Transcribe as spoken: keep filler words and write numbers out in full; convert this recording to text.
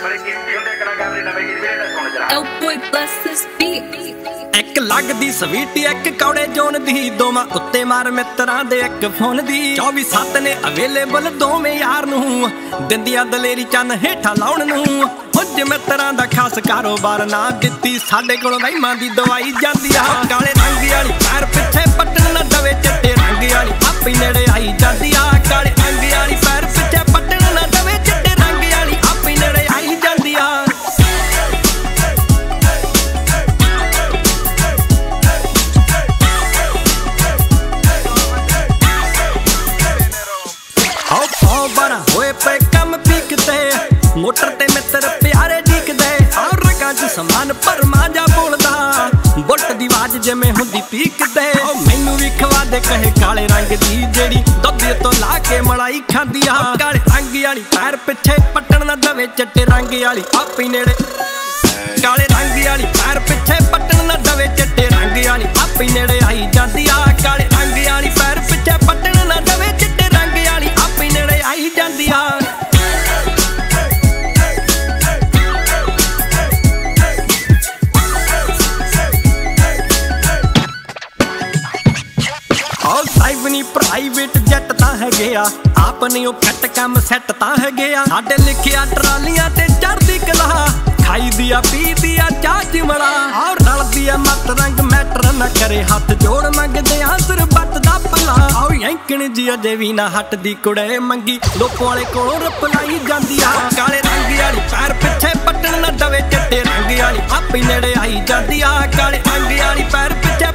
Oh boy, bless this beat. ਇੱਕ ਲੱਗਦੀ sweet ਇੱਕ ਕੌੜੇ ਜੋਨ ਦੀ ਦੋਵਾਂ ਉੱਤੇ ਮਾਰ ਮਿੱਤਰਾਂ ਦੇ ਇੱਕ ਫੋਨ ਦੀ ਚੌਵੀ ਸੱਤ ਨੇ ਅਵੇਲੇਬਲ ਦੋਵੇਂ ਯਾਰ ਨੂੰ ਦਿੰਦੀਆਂ ਦਲੇਰੀ ਚੰਨ ਹੇਠਾਂ ਲਾਉਣ ਨੂੰ ਕੁਝ ਮਿੱਤਰਾਂ ਦਾ ਖਾਸ ਕਾਰੋਬਾਰ ਨਾ ਦਿੱਤੀ ਸਾਡੇ ਕੋਲ ਵਹਿਮਾਂ ਦੀ ਦਵਾਈ ਜਾਂਦੀ ਆ ਕਾਲੇ ਰੰਗ ਵਾਲੀ ਪੈਰ ਪਿੱਛੇ ਪੱਟਣ ਨਾ ਦਵੇ ਚਿੱਟੇ ਰੰਗ ਵਾਲੀ ਆਪੇ ਨੇੜੇ ਆਈ ਜਾਂਦੀ ਆ ਕਾਲੇ ਰੰਗ ਵਾਲੀ ਪੈਰ ਪਿੱਛੇ ਪੱਟਣ ਨਾ ਦਵੇ ਚਿੱਟੇ ਰੰਗ ਵਾਲੀ ਆਪੇ ਨੇੜੇ ਆਈ ਜਾਂਦੀ ਆ बना होए पे कम पीकते मोटर ते मित्र प्यारे दिखदे और रगां च समान पर मांजा बोलदा बुट दी आवाज जिवें हुंदी पीकदे ओ मैनू भी खवा दे कहे काले रंग दी जेड़ी दुध तो ला के मलाई खांदी आ काले रंग वाली पैर पिछे पट्टण ना दवे चिट्टे रंग वाली आपे नेड़े काले रंग वाली पैर पिछे पट्टण ना दवे चिट्टे रंग वाली आपे नेड़े आई जांदी आ काले रंग वाली पैर पिछे पट्टण ना दवे चिट्टे रंग वाली आपे नेड़े आई जांदी आ प्राइवेट जट तां हैगे आ आपने ओ फिट कम सैट तां हैगे आ साडे लिखिया ट्रालियां ते चढ़दी कला खाई दिया पी दिया चाह चिमड़ा और रल दिया मत रंग मैटर न करे हाथ जोड़ मंगदे आ सरबत दा भला आओ यंकण जी अजे भी ना हट दी कुड़े मंगी लोको वाले कोलों रपलाई जांदी आ काले रंग वाली पैर पिछे पट्टण न दवे चिट्टे रंग वाली आपे नेड़े आई जांदी आ काले रंग वाली पैर पिछे